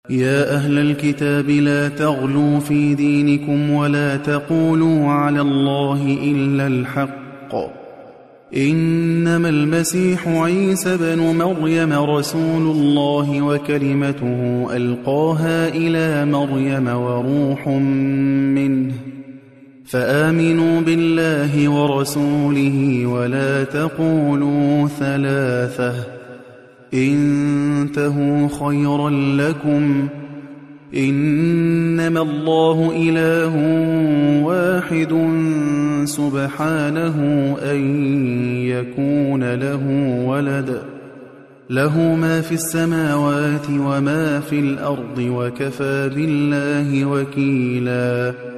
يا أهل الكتاب لا تغلوا في دينكم ولا تقولوا على الله إلا الحق، إنما المسيح عيسى بن مريم رسول الله وكلمته ألقاها إلى مريم وروح منه، فآمنوا بالله ورسوله ولا تقولوا ثلاثة، انتهوا خيرا لكم، إنما الله إله واحد سبحانه أن يكون له ولد، له ما في السماوات وما في الأرض وكفى بالله وكيلا.